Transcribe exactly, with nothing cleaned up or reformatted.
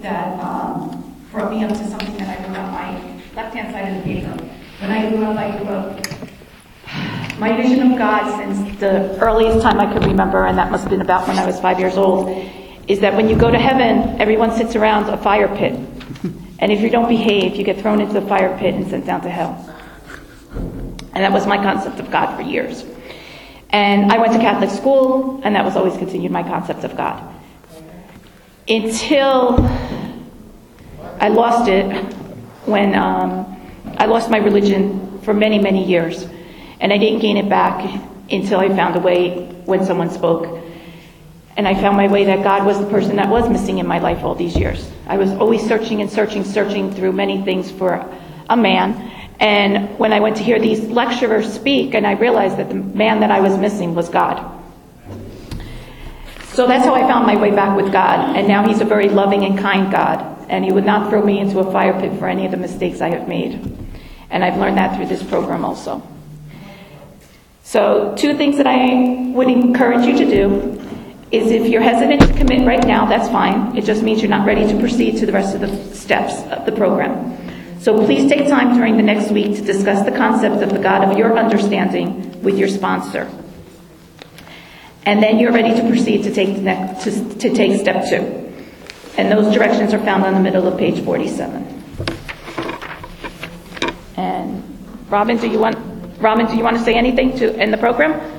that um, brought me up to something that I wrote on my left-hand side of the paper. When I grew up, I grew up, my vision of God since the earliest time I could remember, and that must have been about when I was five years old, is that when you go to heaven, everyone sits around a fire pit. And if you don't behave, you get thrown into the fire pit and sent down to hell. And that was my concept of God for years. And I went to Catholic school, and that was always continued my concept of God. Until I lost it when um, I lost my religion for many, many years. And I didn't gain it back until I found a way when someone spoke. And I found my way that God was the person that was missing in my life all these years. I was always searching and searching, searching through many things for a man. And when I went to hear these lecturers speak, and I realized that the man that I was missing was God. So that's how I found my way back with God. And now he's a very loving and kind God. And he would not throw me into a fire pit for any of the mistakes I have made. And I've learned that through this program also. So two things that I would encourage you to do is, if you're hesitant to commit right now, that's fine. It just means you're not ready to proceed to the rest of the steps of the program. So please take time during the next week to discuss the concept of the God of your understanding with your sponsor. And then you're ready to proceed to take the next, to, to take step two. And those directions are found on the middle of page forty-seven. And Robin, do you want Robin, do you want to say anything to end the program?